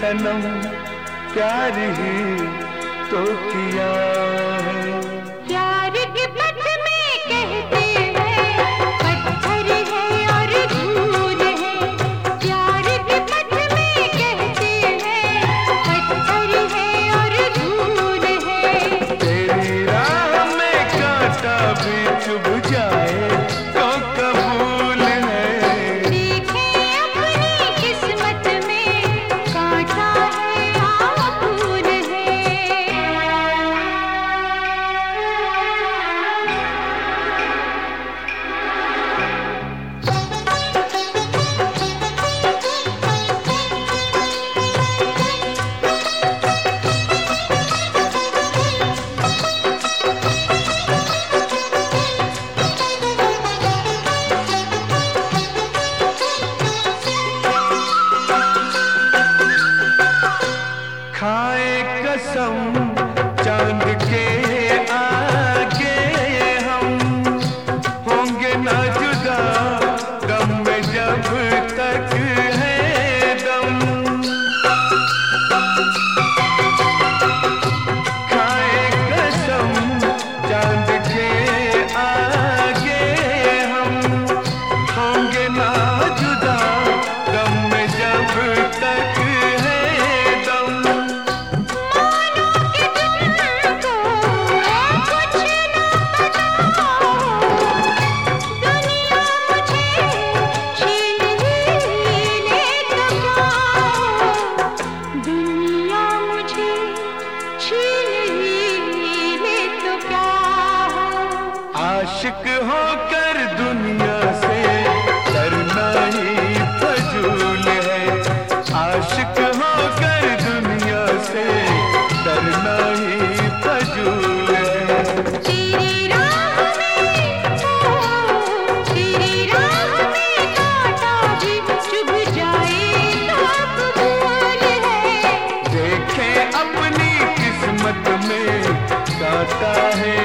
सनम प्यार ही तो किया है। प्यार के पथ में कहते हैं पत्थर है और धूल है। प्यार के पथ में कहते हैं पत्थर है और धूल है। तेरी राह में कांटा भी चुभ जाए तो कबूल है। देखें अपनी किस्मत में कांटा है या फूल है। खाए कसम चांद के आगे हम होंगे ना जुदा गम में जब तक है दम। खाए कसम चांद के आगे हम होंगे ना जुदा गम में जब तक है दम। आशिक होकर दुनिया से डरना ही फजूल है। आशिक होकर दुनिया से डरना ही फजूल है। तेरी राह में कांटा भी चुभ जाए तो कबूल है। देखें अपनी किस्मत में कांटा है